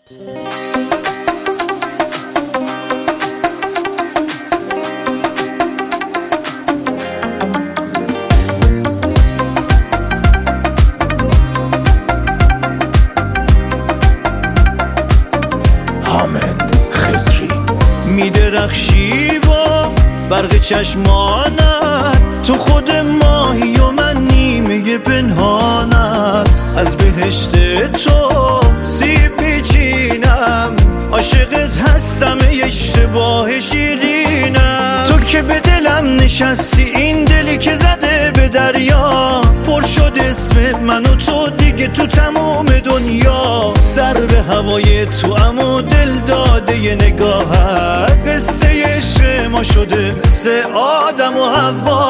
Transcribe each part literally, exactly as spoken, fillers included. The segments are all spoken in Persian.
حامد خضری میدرخشی با برق چشمانت، تو خود ماهی و من نیمه پنهانت. از بهشت تو سیب پیچینم، عاشقت هستم ای اشتباه شیرینم. تو که به دلم نشستی، این دلی که زده به دریا، پر شد اسم من و تو دیگه تو تمام دنیا. سر به هوای تو امو دل داده ی نگاهت، قصه عشق ما شده مثل آدم و حوا.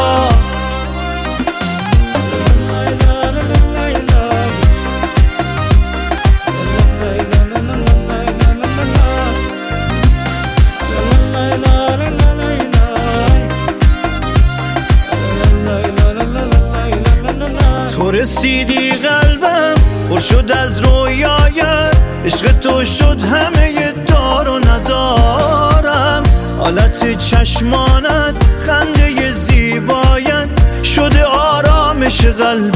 تو رسیدی قلبم پر شد از رویایت، عشق تو شد همه دار و ندارم. حالت چشمانت خنده زیبایت، شده آرامش قلب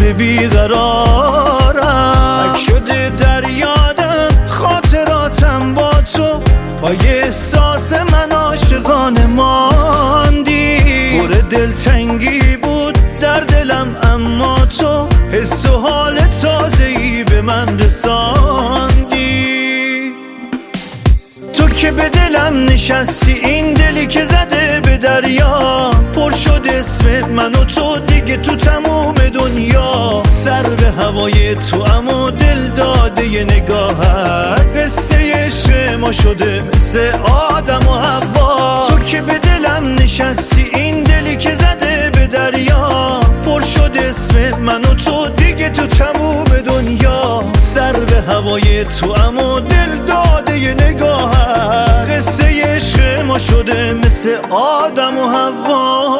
بیقرارم. اک شده در یادم خاطراتم با تو، پای احساس من عاشقانه ماندی. پر دلتنگی بود در دلم، اما تو حس و حال تازه‌ای به من رساندی. تو که به دلم نشستی، این دلی که زده به دریا، پر شد اسم من و تو دیگه تو تمام دنیا. سر به هوای تو امو دل داده ی نگاهت، قصه عشق ما شده مثل آدم و حوا. تو که به دلم نشستی، این دلی که زده به دریا، پر شد اسم من و تو دیگه تو تموم دنیا. سر به هوای تو امو دل داده ی نگاهت، قصه عشق ما شده مثل آدم و حوا.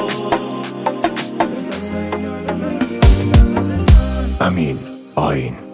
امین آیین.